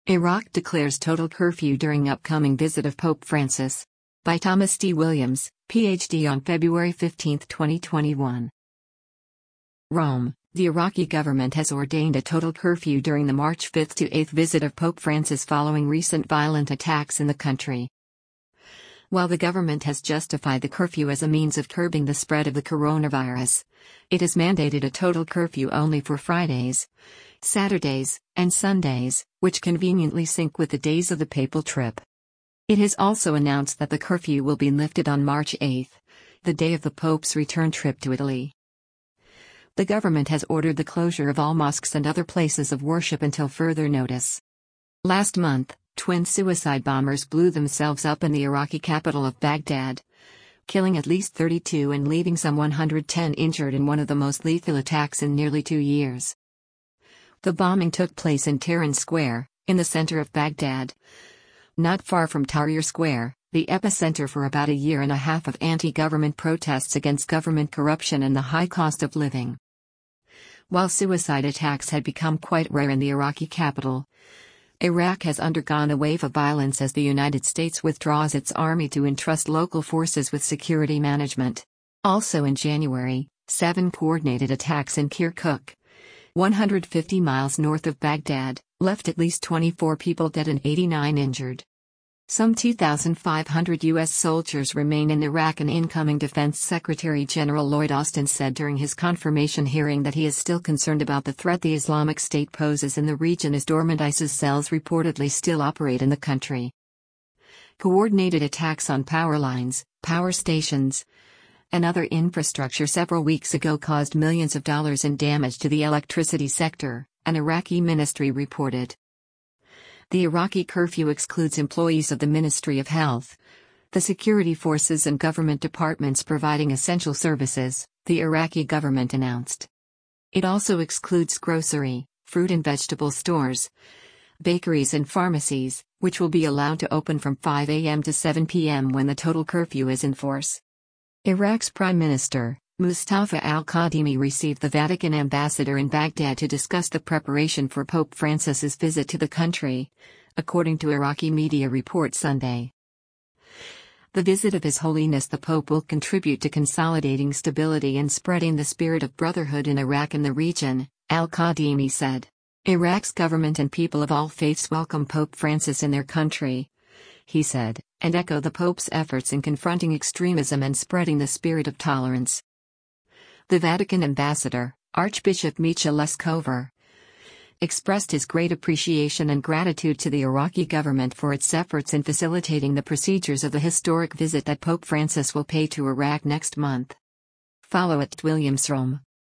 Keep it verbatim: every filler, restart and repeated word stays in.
Iraq declares total curfew during upcoming visit of Pope Francis. By Thomas D. Williams, P H D on February fifteenth, twenty twenty-one. Rome, the Iraqi government has ordained a total curfew during the March fifth to eighth visit of Pope Francis following recent violent attacks in the country. While the government has justified the curfew as a means of curbing the spread of the coronavirus, it has mandated a total curfew only for Fridays, Saturdays, and Sundays, which conveniently sync with the days of the papal trip. It has also announced that the curfew will be lifted on March eighth, the day of the Pope's return trip to Italy. The government has ordered the closure of all mosques and other places of worship until further notice. Last month, twin suicide bombers blew themselves up in the Iraqi capital of Baghdad, killing at least thirty-two and leaving some one hundred ten injured in one of the most lethal attacks in nearly two years. The bombing took place in Tahrir Square, in the center of Baghdad, not far from Tahrir Square, the epicenter for about a year and a half of anti-government protests against government corruption and the high cost of living. While suicide attacks had become quite rare in the Iraqi capital, Iraq has undergone a wave of violence as the United States withdraws its army to entrust local forces with security management. Also in January, seven coordinated attacks in Kirkuk, one hundred fifty miles north of Baghdad, left at least twenty-four people dead and eighty-nine injured. Some two thousand five hundred U S soldiers remain in Iraq, and incoming Defense Secretary General Lloyd Austin said during his confirmation hearing that he is still concerned about the threat the Islamic State poses in the region as dormant ISIS cells reportedly still operate in the country. Coordinated attacks on power lines, power stations, and other infrastructure several weeks ago caused millions of dollars in damage to the electricity sector, an Iraqi ministry reported. The Iraqi curfew excludes employees of the Ministry of Health, the security forces and government departments providing essential services, the Iraqi government announced. It also excludes grocery, fruit and vegetable stores, bakeries and pharmacies, which will be allowed to open from five a m to seven p m when the total curfew is in force. Iraq's Prime Minister, Mustafa al-Kadhimi, received the Vatican ambassador in Baghdad to discuss the preparation for Pope Francis's visit to the country, according to Iraqi media report Sunday. The visit of His Holiness the Pope will contribute to consolidating stability and spreading the spirit of brotherhood in Iraq and the region, al-Kadhimi said. Iraq's government and people of all faiths welcome Pope Francis in their country, he said, and echo the Pope's efforts in confronting extremism and spreading the spirit of tolerance. The Vatican ambassador, Archbishop Micha Leskovar, expressed his great appreciation and gratitude to the Iraqi government for its efforts in facilitating the procedures of the historic visit that Pope Francis will pay to Iraq next month. Follow at Williams Rome.